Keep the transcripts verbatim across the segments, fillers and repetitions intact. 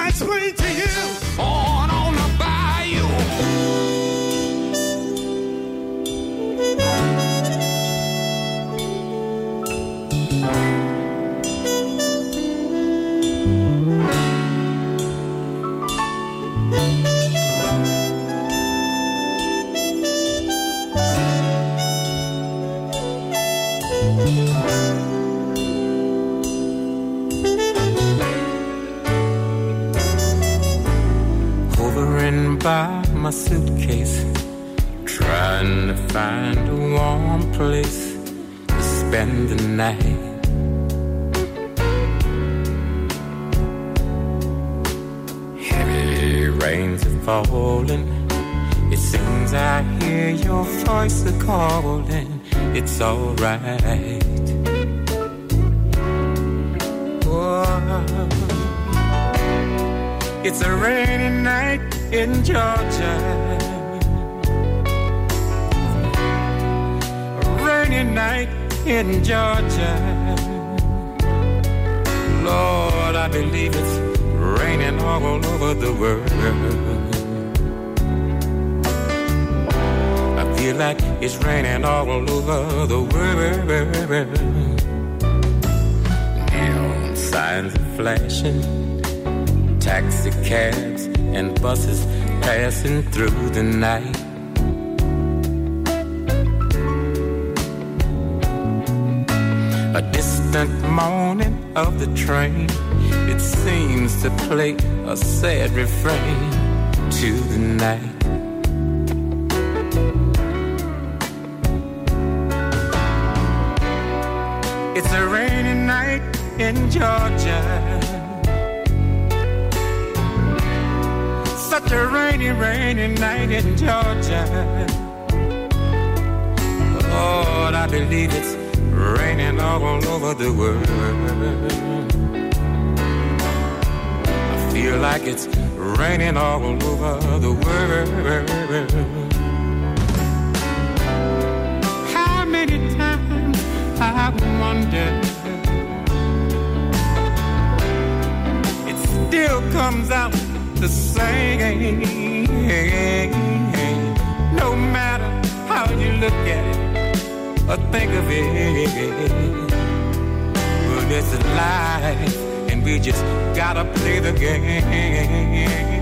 I explain to you? On on the bayou. Hovering by my suitcase, trying to find a warm place to spend the night. Heavy rains are falling. It seems I hear your voice calling. It's alright. Oh, it's a rainy night in Georgia. A rainy night in Georgia. Lord, I believe it's raining all over the world. Feel like it's raining all over the world. Neon signs are flashing, taxi cabs and buses passing through the night. A distant moaning of the train, it seems to play a sad refrain to the night. It's a rainy night in Georgia. Such a rainy, rainy night in Georgia. Lord, I believe it's raining all over the world. I feel like it's raining all over the world. How many times I wonder, it still comes out the same. No matter how you look at it or think of it, but it's life and we just gotta play the game.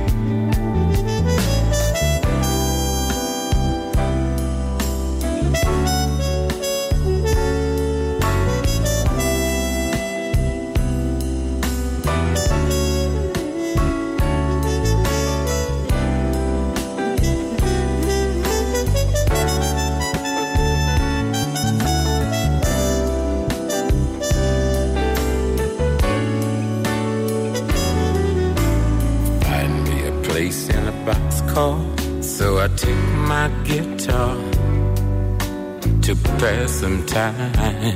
So I took my guitar to pass some time.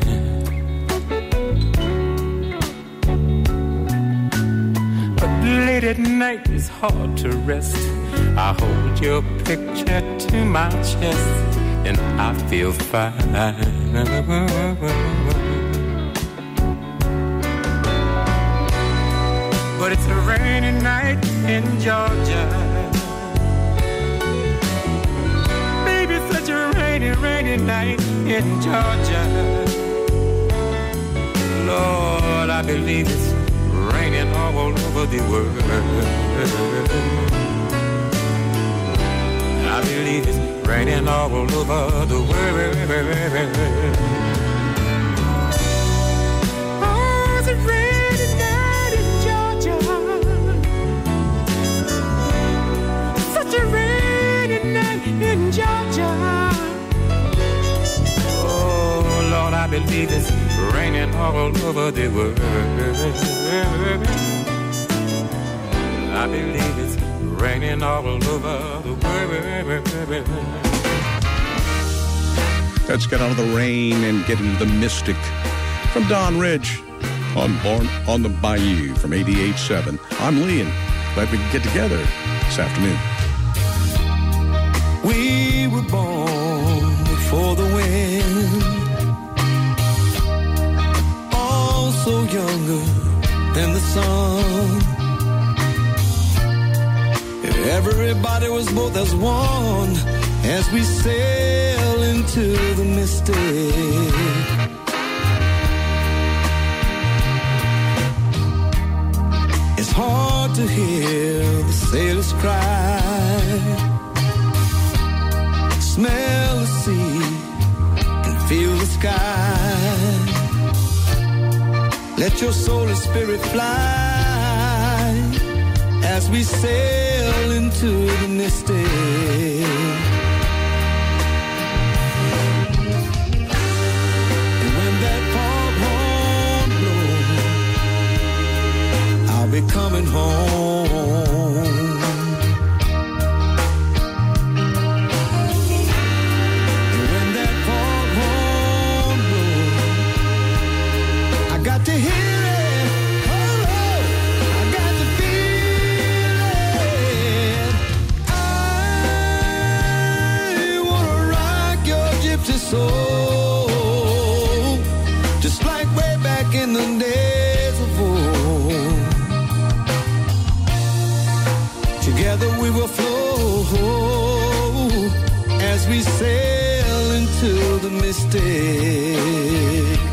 But late at night it's hard to rest. I hold your picture to my chest and I feel fine. But it's a rainy night in Georgia. Rainy, rainy night in Georgia. Lord, I believe it's raining all over the world. I believe it's raining all over the world. Oh, it's a rainy night in Georgia. Such a rainy night in Georgia. Lord, I believe it's raining all over the world. I believe it's raining all over the world. Let's get out of the rain and get into the mystic. From Don Ridge on Born on the Bayou from eighty-eight point seven. I'm Lee, and glad we can get together this afternoon. We were born for the wind, all so younger than the sun. Everybody was both as one as we sail into the mystic. It's hard to hear the sailors cry, smell the sea and feel the sky. Let your soul and spirit fly as we sail into the mystic. And when that foghorn blows, I'll be coming home. And when that foghorn blows, I got to hear it. Soul, just like way back in the days of old. Together we will flow as we sail into the mystic.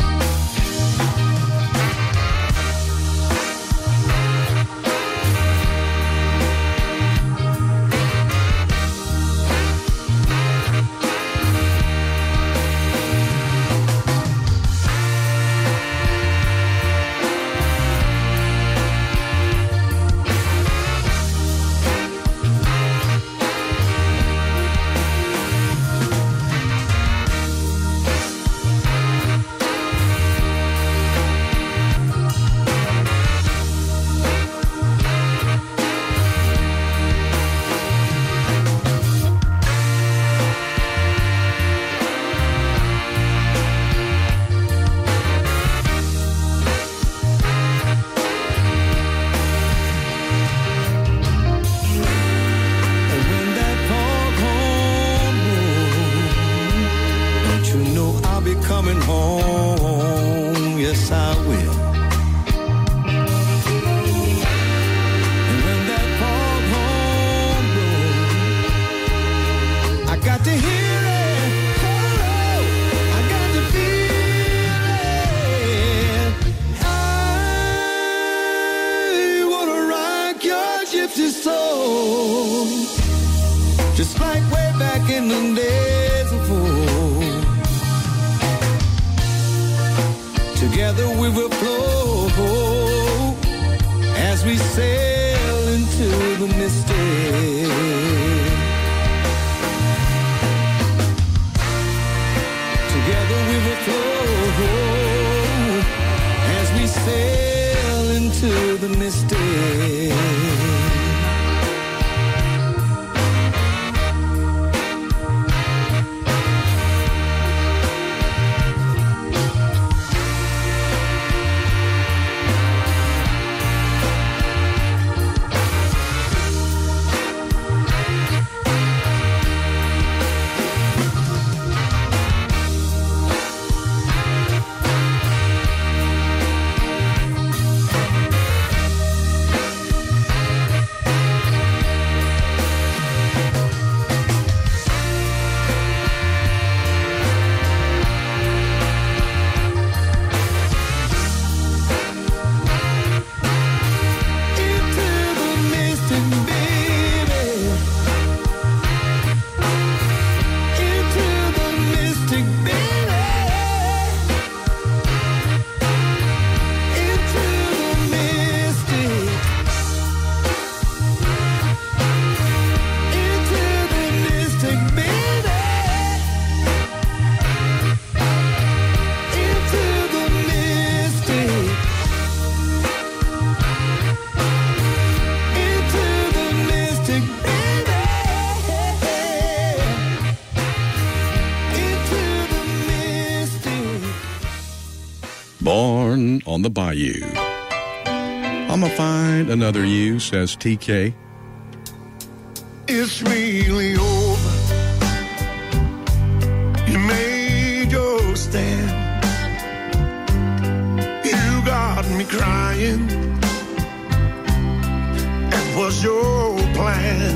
Born on the Bayou. I'ma find another you, says T K. It's really over. You made your stand. You got me crying. That was your plan. plan.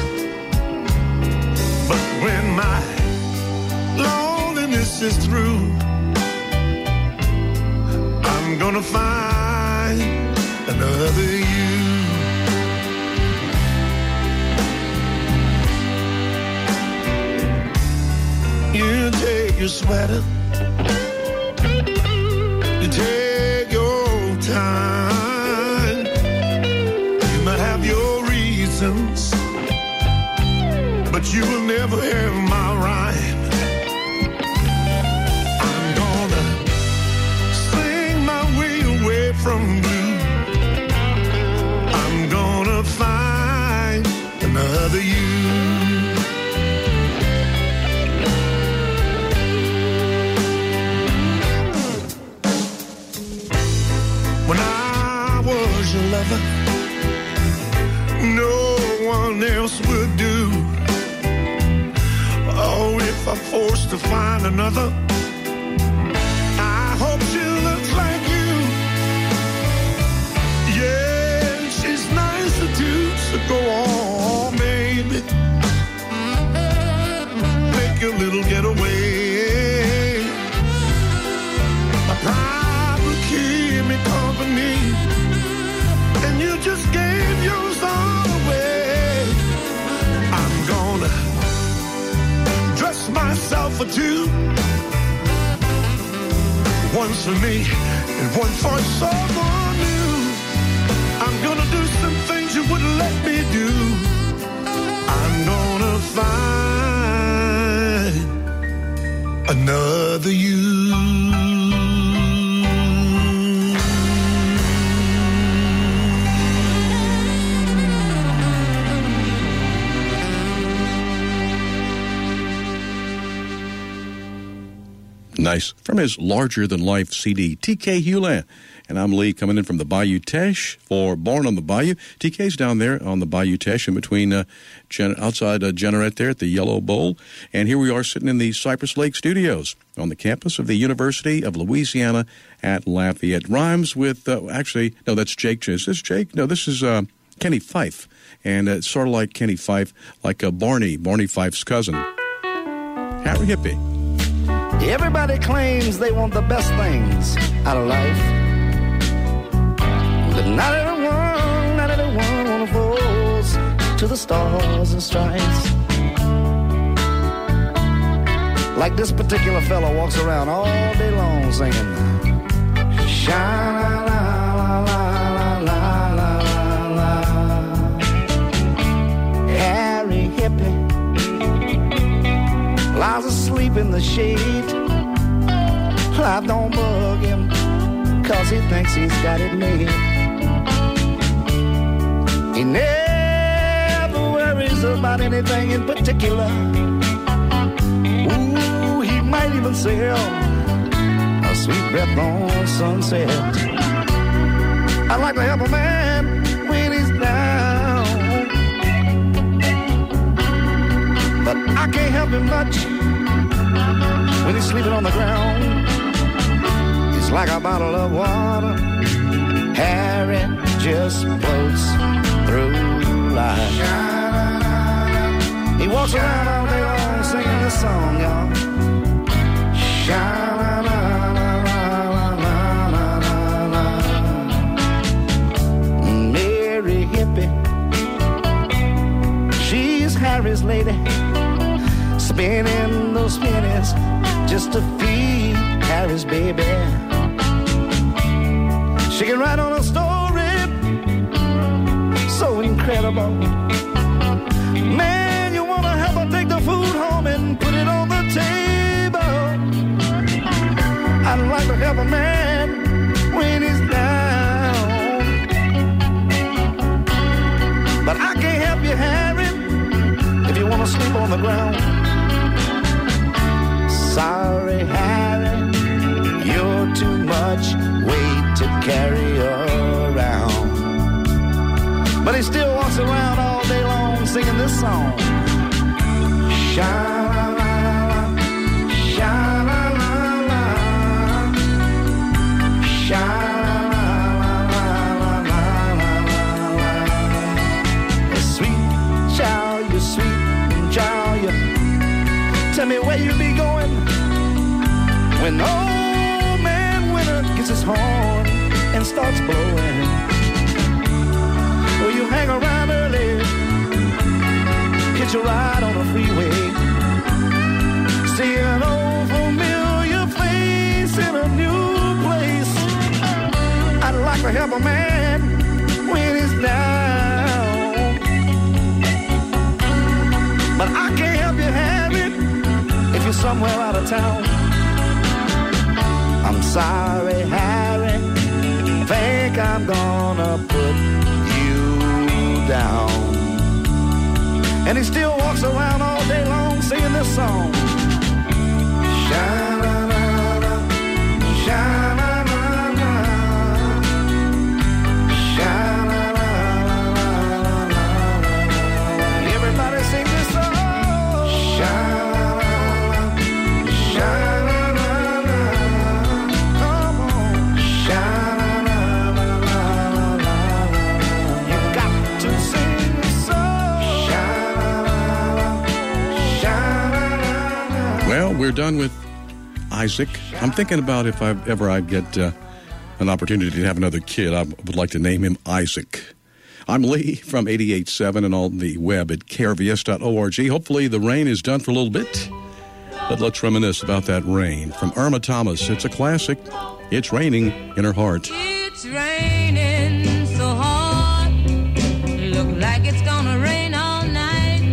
But when my loneliness is through, I'm gonna find another you. You take your sweater, you take your time. You might have your reasons, but you will never have my rhyme. I'm gonna sing my way away from blue. I'm gonna find another you. When I was your lover, no one else would do. Oh, if I'm forced to find another, I hope she looks like you. Yeah, she's nicer too, so go on, baby. Make your little getaway. My pride will keep me company, and you just gave yours all away. I'm gonna dress myself for two, one for me and one for someone new. I'm gonna do some things you wouldn't let me do. I'm gonna find another you. Nice. From his larger-than-life C D, T K Hewland. And I'm Lee, coming in from the Bayou Teche for Born on the Bayou. T K's down there on the Bayou Teche in between, uh, Gen- outside uh, Jeanerette there at the Yellow Bowl. And here we are sitting in the Cypress Lake Studios on the campus of the University of Louisiana at Lafayette. Rhymes with, uh, actually, no, that's Jake. Is this Jake? No, this is uh, Kenny Fife. And uh, it's sort of like Kenny Fife, like uh, Barney, Barney Fife's cousin. Harry Hippie. Everybody claims they want the best things out of life, but not everyone, not everyone wanna falls to the stars and stripes. Like this particular fella walks around all day long singing, sha la la la la la la. Harry Hippie lies asleep in the shade. Life don't bug him, cause he thinks he's got it made. He never worries about anything in particular. Ooh, he might even sell a sweet breath on sunset. I'd like to help a man when he's down, but I can't help him much when he's sleeping on the ground. He's like a bottle of water. Harry just floats through life. He walks around all day long singing this song, y'all. Mary Hippie, she's Harry's lady, spinning those pennies just to feed Harry's baby. She can write on a story so incredible. Man, you wanna help her take the food home and put it on the table. I'd like to help a man when he's down, but I can't help you, Harry, if you wanna sleep on the ground. Sorry, Harry, you're too much weight to carry around. But he still walks around all day long singing this song. Sha-la-la-la, sha-la-la-la, sha-la-la-la-la-la-la-la. The sweet when old man winter gets his horn and starts blowing. Well, you hang around early, catch a ride on the freeway, see an old familiar face in a new place. I'd like to help a man when he's down, but I can't help you have it if you're somewhere out of town. I'm sorry, Harry, think I'm gonna put you down. And he still walks around all day long singing this song. Sha-na-na-na, sha-na-na-na, sha-na-na-na-na-na. Everybody sing this song. Sha-na-na-na, sha-na-na-na, come on. Sha-na-na-na-na-na. You got to sing this song. Sha-na-na-na, Well, we're done with Isaac. I'm thinking about if I ever I get uh, an opportunity to have another kid, I would like to name him Isaac. I'm Lee from eighty-eight point seven and on the web at k r v s dot org. Hopefully the rain is done for a little bit, but let's reminisce about that rain. From Irma Thomas, it's a classic. It's raining in her heart. It's raining so hard, look like it's gonna rain all night.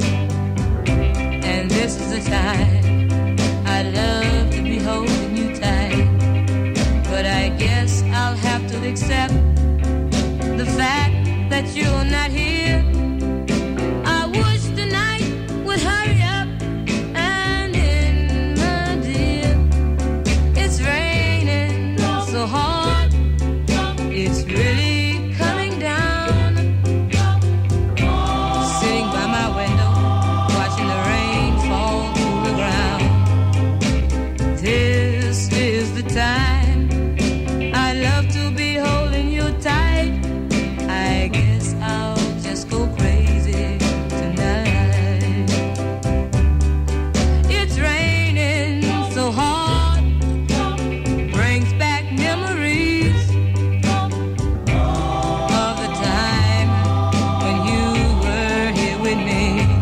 And this is the time I love to be holding you tight. But I guess I'll have to accept the fact that you're not here. I wish the night would hurry up and end, my dear. It's raining so hard, it's really coming down. Sitting by my window, watching the rain fall through the ground. This is the time I love to be holding you tight. I guess I'll just go crazy tonight. It's raining so hard, brings back memories of the time when you were here with me,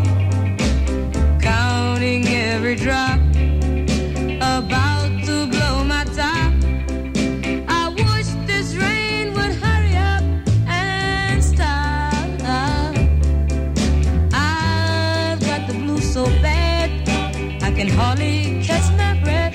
counting every drop, about to blow my top. I wish this rain would hurry up and stop. I've got the blues so bad, I can hardly catch my breath.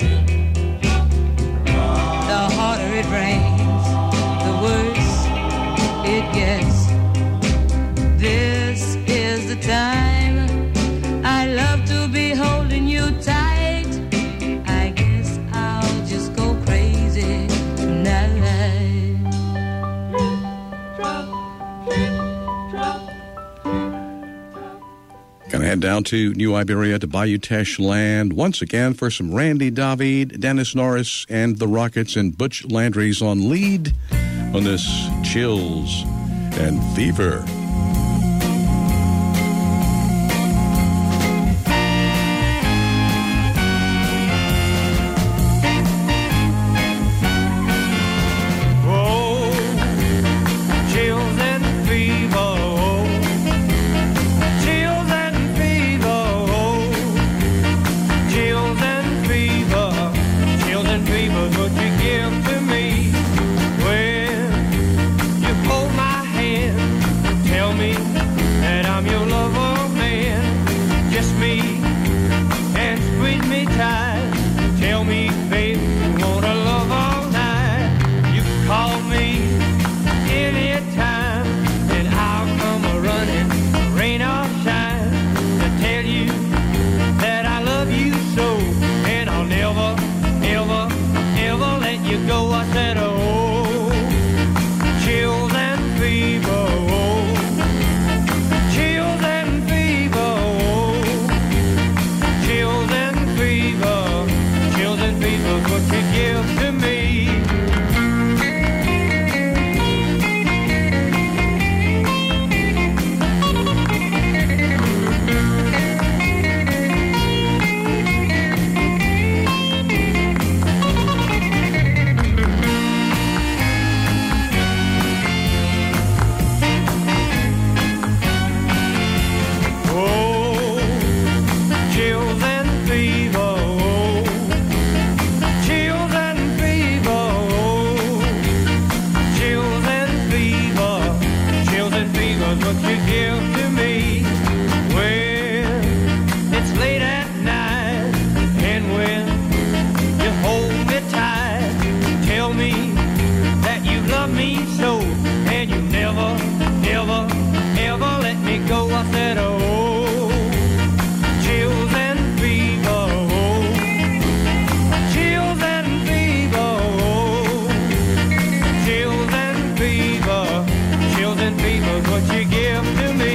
The harder it rains, the worse it gets. This is the time I love to be holding you tight. I guess I'll just go crazy tonight. Gonna head down to New Iberia to Bayou Teche land once again for some Randy David, Dennis Norris, and the Rockets, and Butch Landry's on lead on this Chills and Fever. Oh, chills and fever, oh, chills and fever, oh, chills and fever, chills and fever, what you give to me when you hold my hand, tell me that I'm your lover man, kiss me and squeeze me tight, tell me, babe, you wanna love all night, you call me anytime, and I'll come a-running, rain or shine, to tell you that I love you so, and I'll never, ever, ever let you go. I said, oh, chills and fever, oh, fever's what you give to me. Well, it's late at night, and when you hold me tight, tell me that you love me so, and you never, never, ever let me go. I said, oh, chills and fever, oh, chills and fever, oh, chills and fever, chills and fever's what you give to me.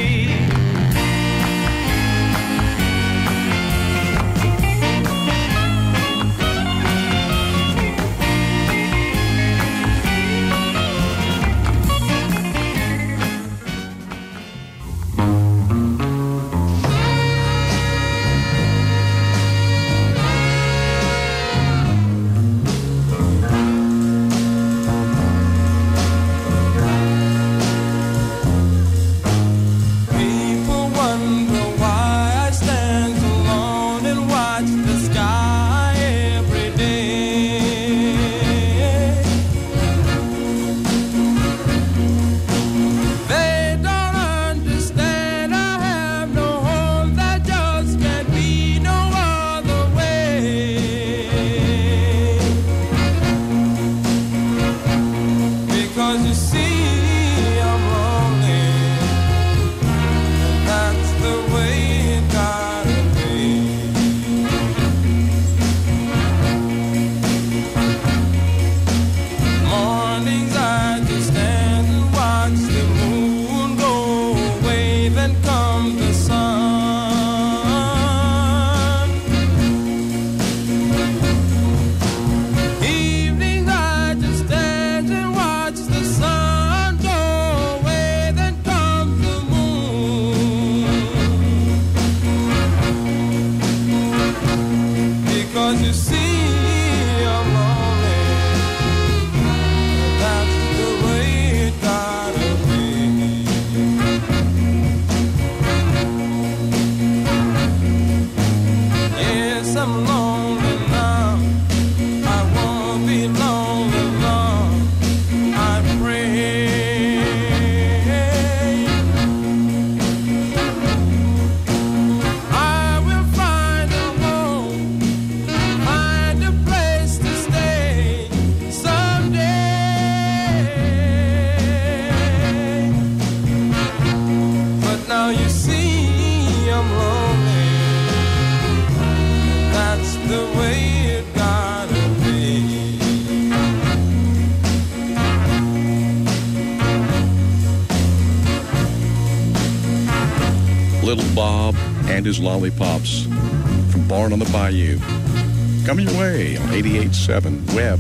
Little Bob and his Lollipops from Barn on the Bayou. Coming your way on eighty-eight point seven Web,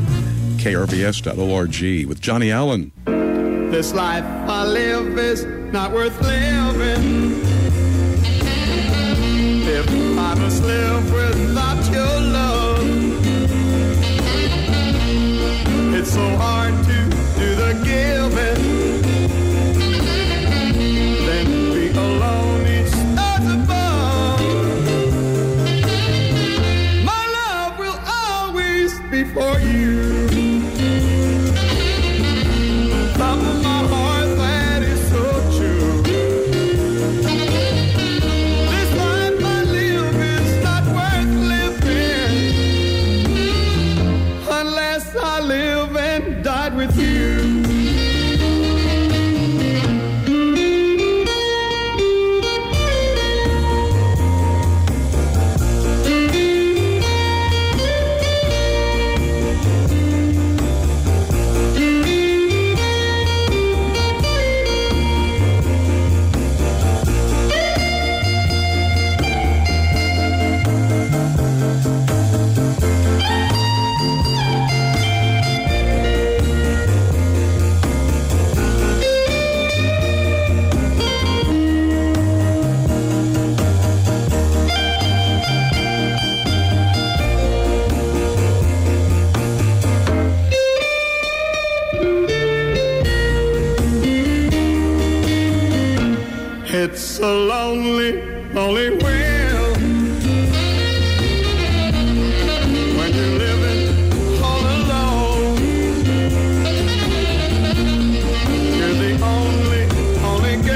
K R V S dot org with Johnny Allen. This life I live is not worth living if I must live without your love. It's so hard to do the giving, then be alone each stars above. My love will always be for you. Top of my heart, that is so true. This life I live is not worth living unless I live and died with you. It's a lonely, lonely world when you're living all alone. You're the only, only girl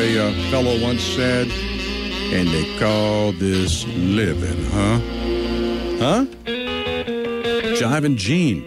a uh, fellow once said, and they call this living, huh? Huh? Jivin' Gene.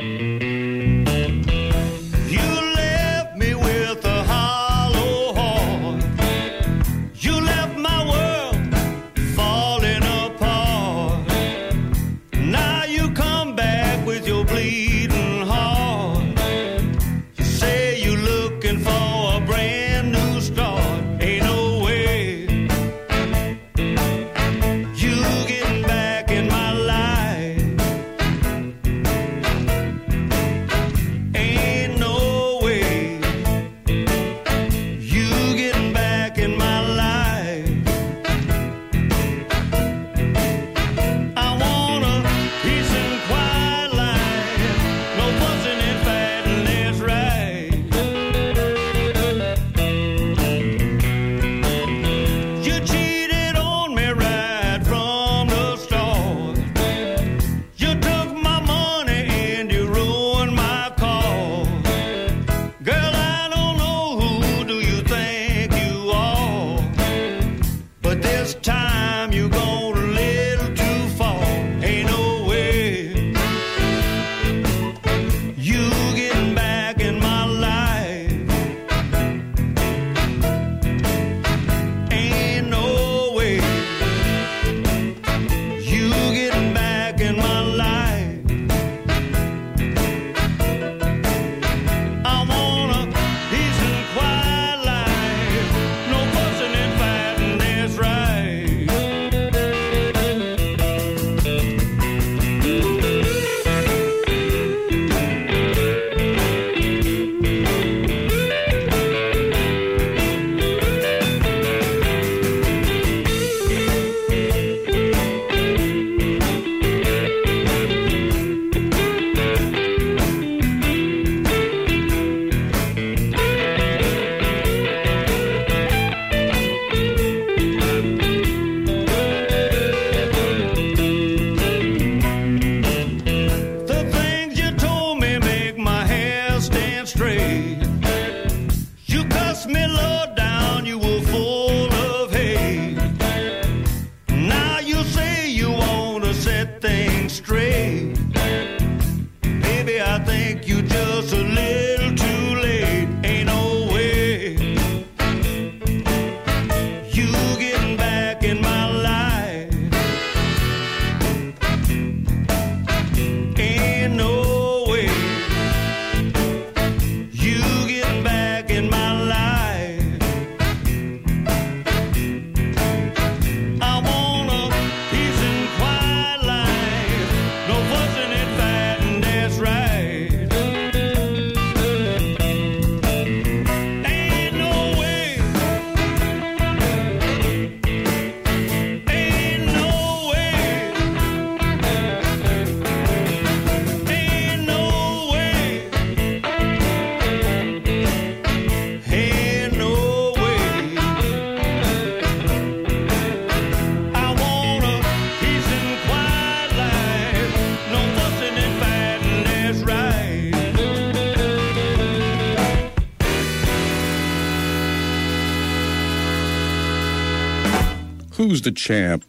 Who's the Champ?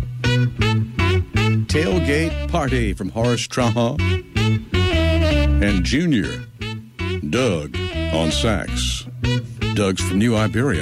Tailgate Party from Horace Traha and Junior Doug on sax. Doug's from New Iberia.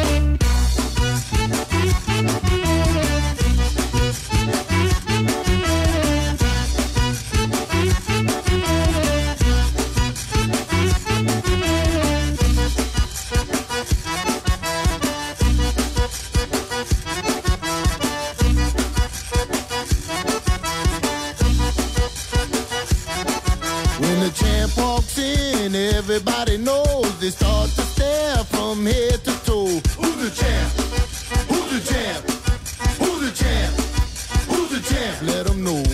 Everybody knows they start to stare from head to toe. Who's the champ? Who's the champ? Who's the champ? Who's the champ? Let them know.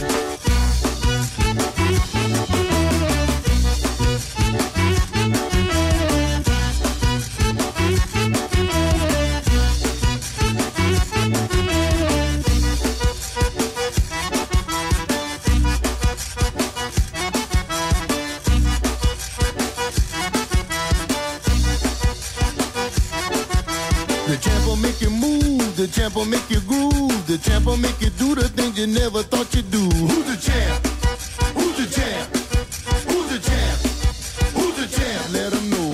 will make you move. The champ will make you groove. The champ will make you do the things you never thought you'd do. Who's the champ? Who's the champ? Who's the champ? Who's the champ? Let 'em know.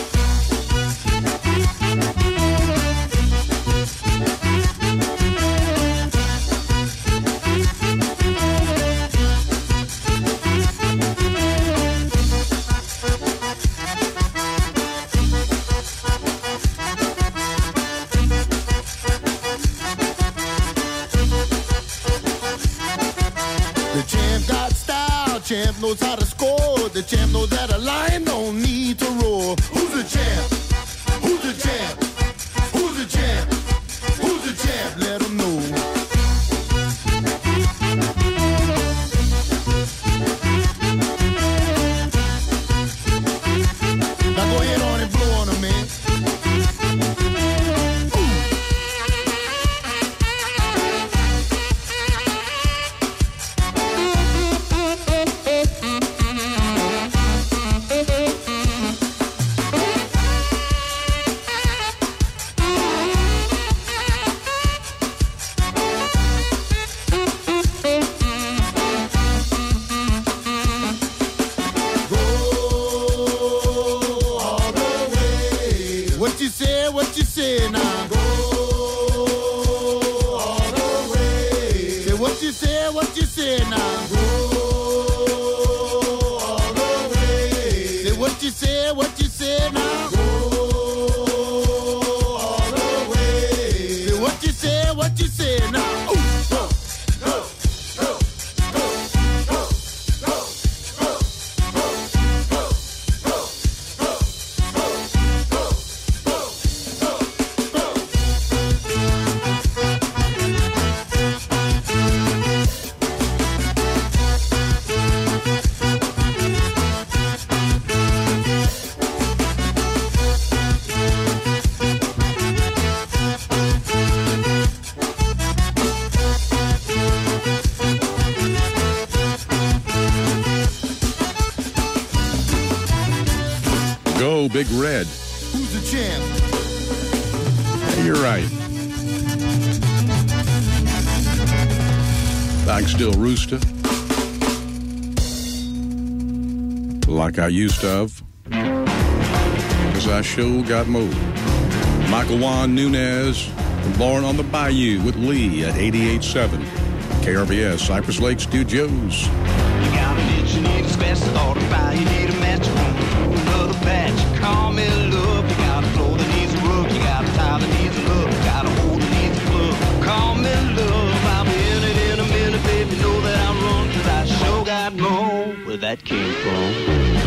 Champ knows how to score. The champ knows that a lion don't need to roar. Who's the champ? Who's the champ? Who's the champ? Who's the champ? Let 'em know. Now go ahead on and blow on him, man. Big Red. Who's the champ? Yeah, you're right. Back still rooster. Like I used to have. Cause I sure got more. Michael Juan Nunez, Born on the Bayou with Lee at eighty-eight point seven. K R B S, Cypress Lake Studios. You got an itch, you need a special thought to buy, you need a match, another batch. Call me love, you got a floor that needs a rug, you got a tie that needs a look, you got a hole that needs a plug. Call me love, I'll be in it in a minute, baby, know that I run, cause I sure got more where that came from.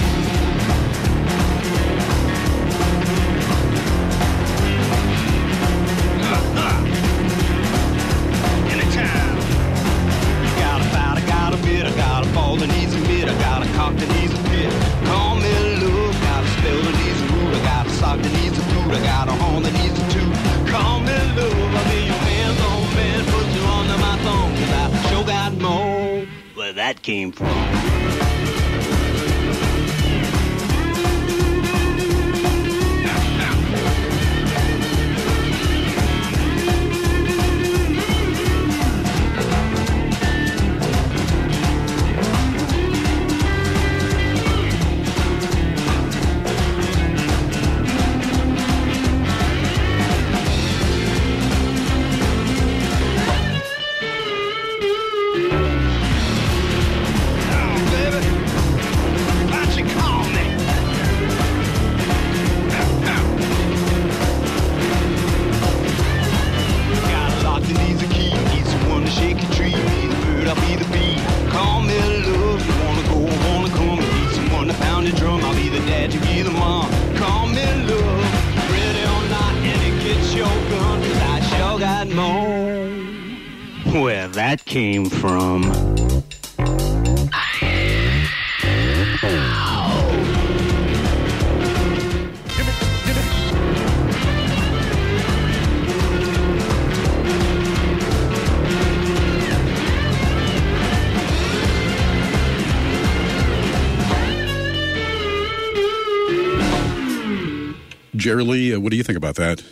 I got a ball that needs a mid, I got a cock that needs a pit. Call me love, got a spell that needs a root, I got a sock that needs a boot, I got a horn that needs a toot. Call me love, I'll be your man's old man, put you under my thumb, cause I sure got more where that came from. Where that came from. Jerry Lee, uh, what do you think about that?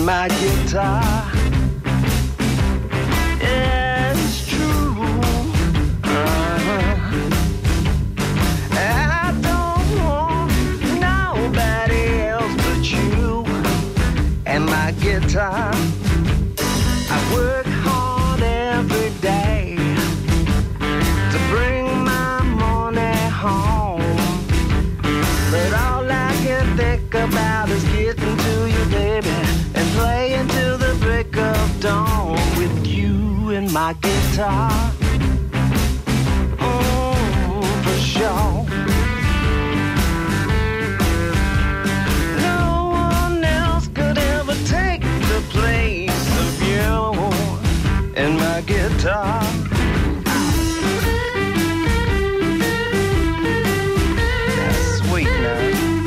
my guitar. Yeah, it's true. Uh-huh. I don't want nobody else but you and my guitar. I work hard every day to bring my money home, but all I can think about is getting to you, baby, and playing till the break of dawn with you and my guitar. Mm, for sure. No one else could ever take the place of you and my guitar. That's sweet now.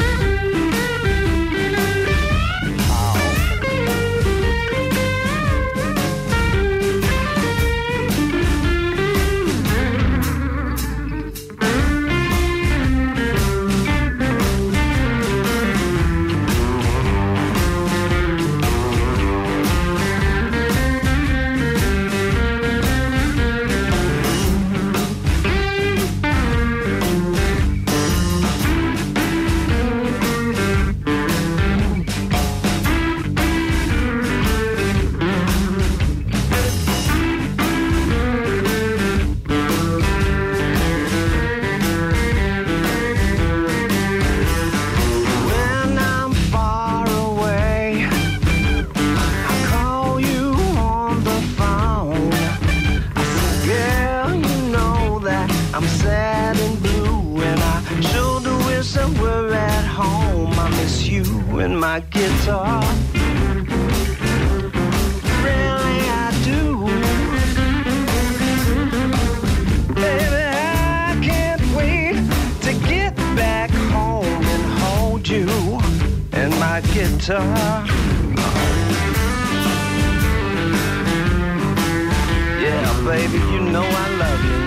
My guitar, really I do. Baby, I can't wait to get back home and hold you and my guitar. Yeah, baby, you know I love you,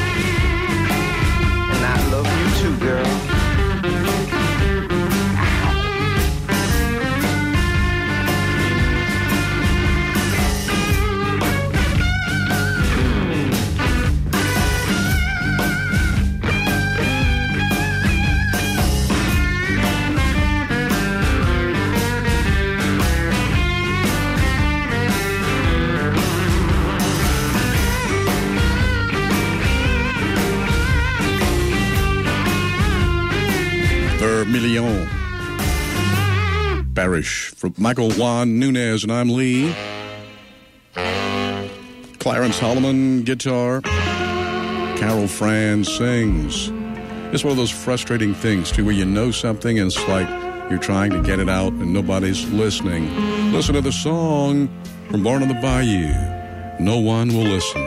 and I love you too, girl. Million. Parish from Michael Juan Nunez, and I'm Lee. Clarence Holloman, guitar. Carol Fran sings. It's one of those frustrating things, too, where you know something and it's like you're trying to get it out and nobody's listening. Listen to the song from Born on the Bayou. No one will listen.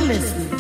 miss me.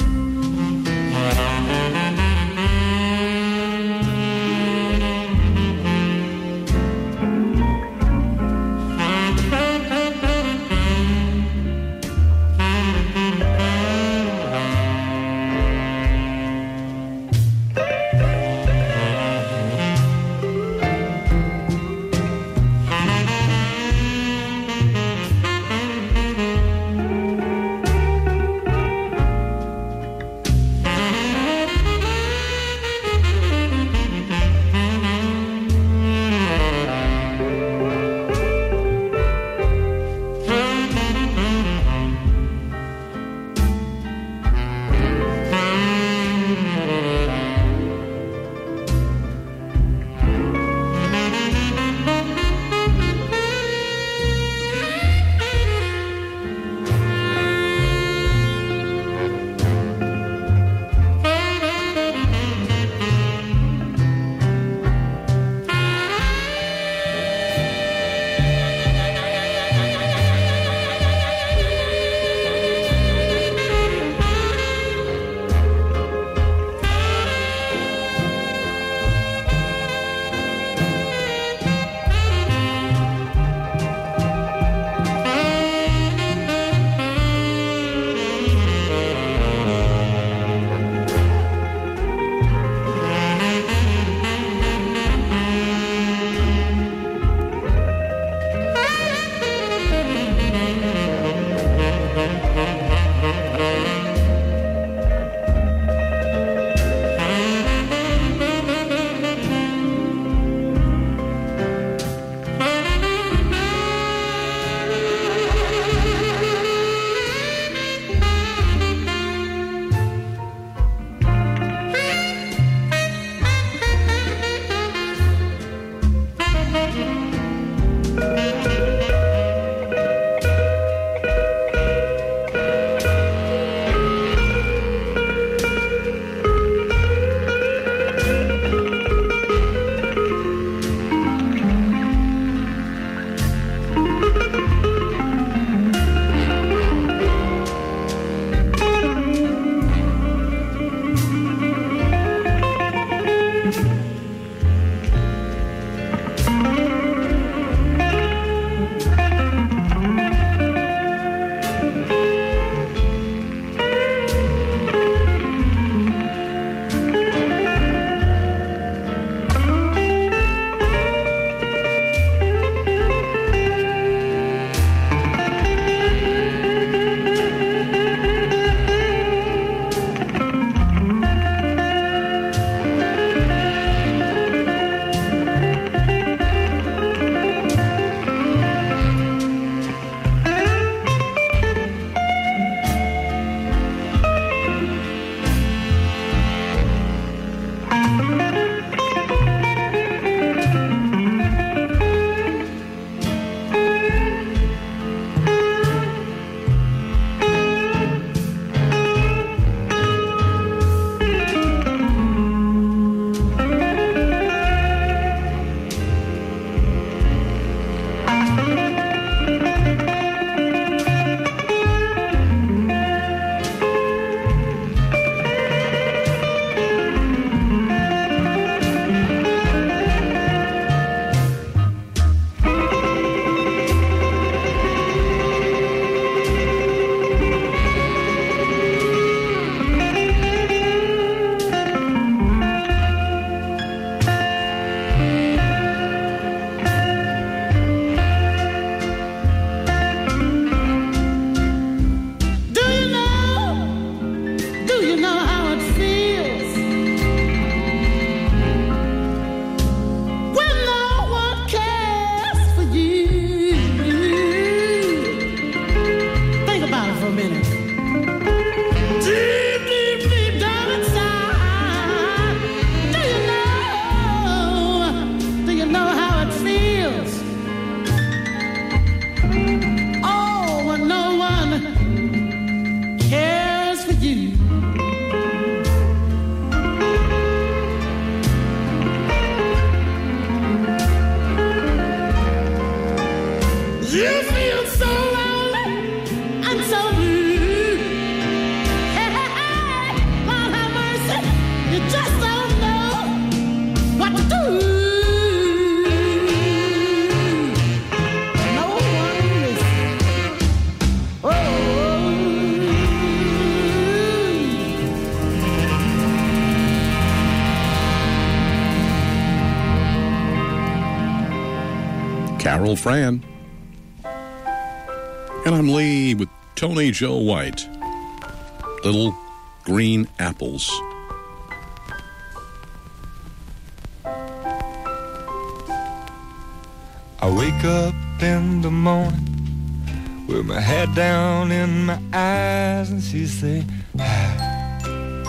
You feel so lonely and so blue. Carol Fran. And I'm Lee with Tony Joe White. Little Green Apples. I wake up in the morning with my head down in my eyes, and she say, hi.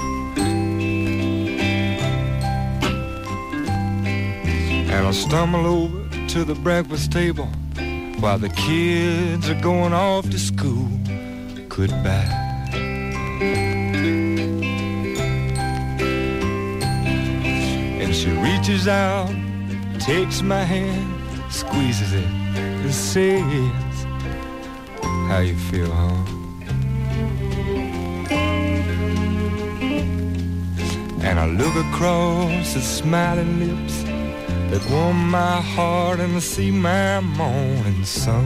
And I stumble over to the breakfast table while the kids are going off to school. Goodbye. And she reaches out, takes my hand, squeezes it, and says, how you feel, huh? And I look across the smiling lips that warm my heart, and I see my morning sun.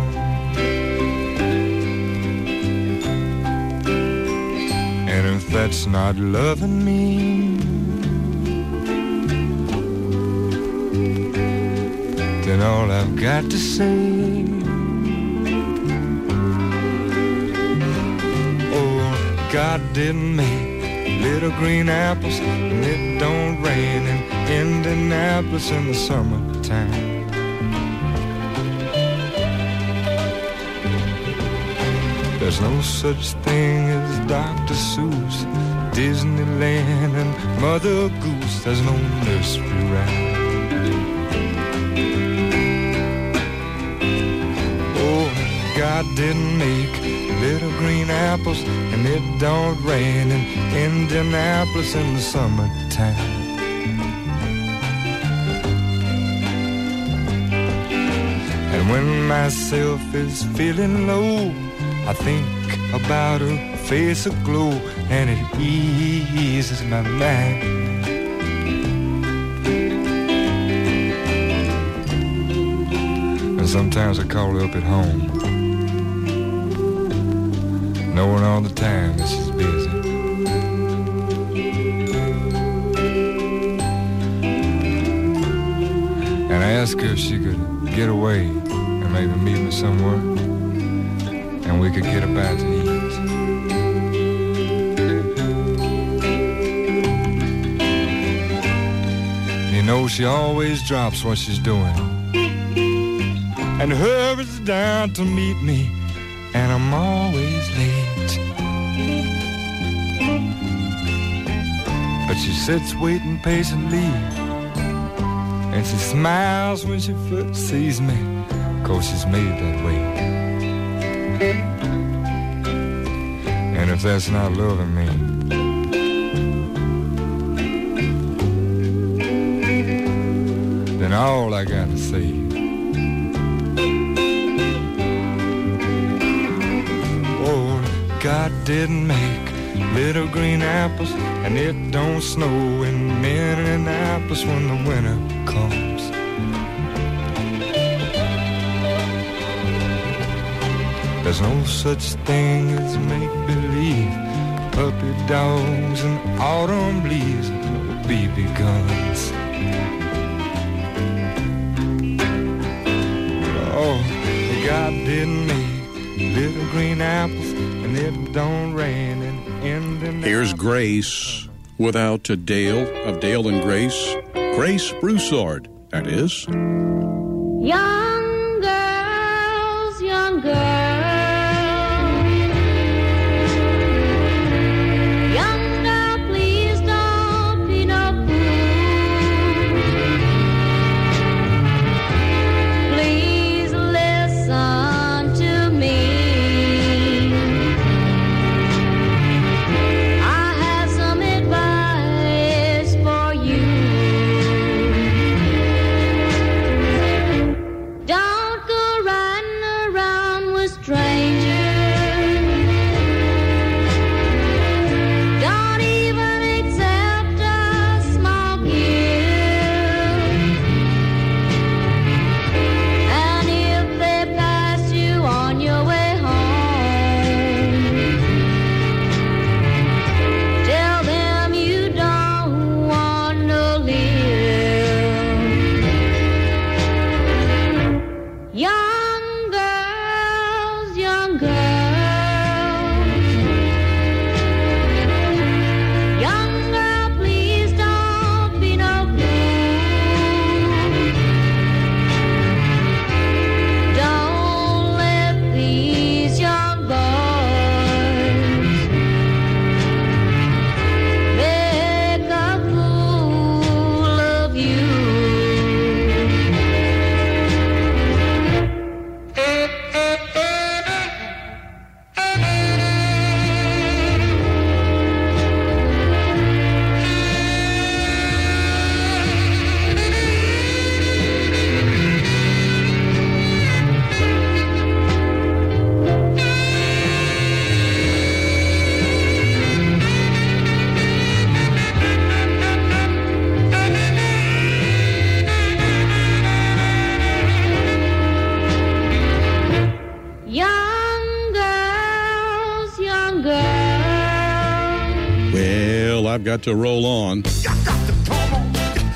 And if that's not loving me, then all I've got to say, oh, God didn't make little green apples, and it don't rain in Indianapolis in the summertime. There's no such thing as Doctor Seuss, Disneyland, and Mother Goose. There's no nursery rhyme. Oh, God didn't make little green apples, and it don't rain in Indianapolis in the summertime. And when myself is feeling low, I think about her face aglow, and it eases my mind. And sometimes I call her up at home, knowing all the time that she's busy. And I asked her if she could get away and maybe meet me somewhere, and we could get up out to eat. You know, she always drops what she's doing and hurries down to meet me, and I'm always late. But she sits waiting patiently, and she smiles when she first sees me, 'cause she's made that way. And if that's not loving me, then all I got to say, oh, God didn't make little green apples, and it don't snow in Minneapolis when the winter comes. There's no such thing as make-believe, puppy dogs and autumn leaves, no B B guns. Oh, God didn't make little green apples, and it don't rain in Indianapolis. Here's Grace without a Dale, of Dale and Grace. Grace Broussard, that is. Young girls, young girls. got to roll on.